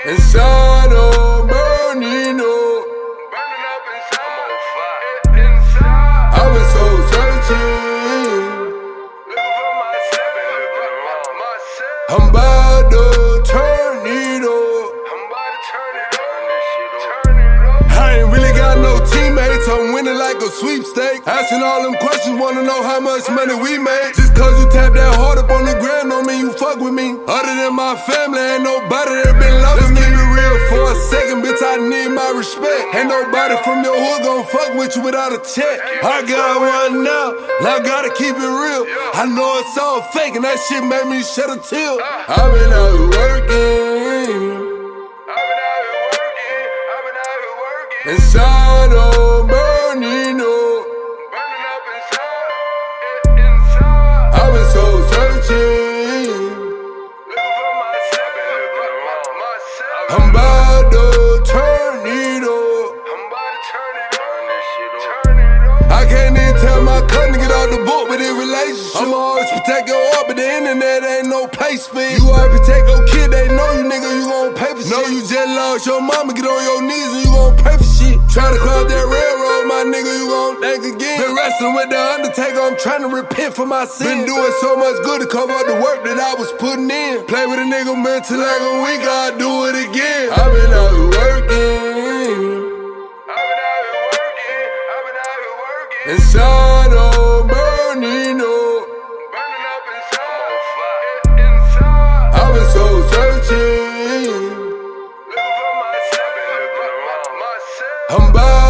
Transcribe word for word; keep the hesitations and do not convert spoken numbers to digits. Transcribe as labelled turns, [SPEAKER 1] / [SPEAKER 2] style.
[SPEAKER 1] Inside of burning up.
[SPEAKER 2] Burning up inside. I'm on fire. Inside.
[SPEAKER 1] I've been so searching.
[SPEAKER 2] Looking for myself. Myself.
[SPEAKER 1] I'm about to turn it up.
[SPEAKER 2] I'm about to turn it up. Turn it up.
[SPEAKER 1] I ain't really got no teammates, I'm winning like a sweepstake. Asking all them questions, wanna know how much money we made. Just cause you tap that hard up on the ground don't mean you fuck with me. Other than my family, ain't nobody that been loving me. Let's keep it real for a second, bitch, I need my respect. Ain't nobody from your hood gon' fuck with you without a check. I got one now, now I gotta keep it real. I know it's all fake and that shit made me shed a tear. I've been out here working. Inside of burning up.
[SPEAKER 2] Burning up inside. Inside.
[SPEAKER 1] I've been so searching.
[SPEAKER 2] Looking for myself. Myself.
[SPEAKER 1] I'm about to turn it up.
[SPEAKER 2] I'm about to turn it up. Turn it up.
[SPEAKER 1] I can't even tell my cousin to get off the book with this relationship. I'ma always protect your heart, but the internet ain't no place for you. You always protect your kid, they know you, nigga, you gon' pay for shit. Know you just lost your mama, get on your knees and you gon' pay for shit. Try to cross that railroad, my nigga, you gon' think again. Been wrestling with the Undertaker, I'm trying to repent for my sins. Been doing so much good to cover up the work that I was putting in. Play with a nigga mental like a week, I'll do it again. I've been out here working.
[SPEAKER 2] I've been out here working. I've been out here working.
[SPEAKER 1] Inside of burning up.
[SPEAKER 2] Burning up inside. Inside.
[SPEAKER 1] I've been so searching.
[SPEAKER 2] Looking for myself. Myself.
[SPEAKER 1] I'm about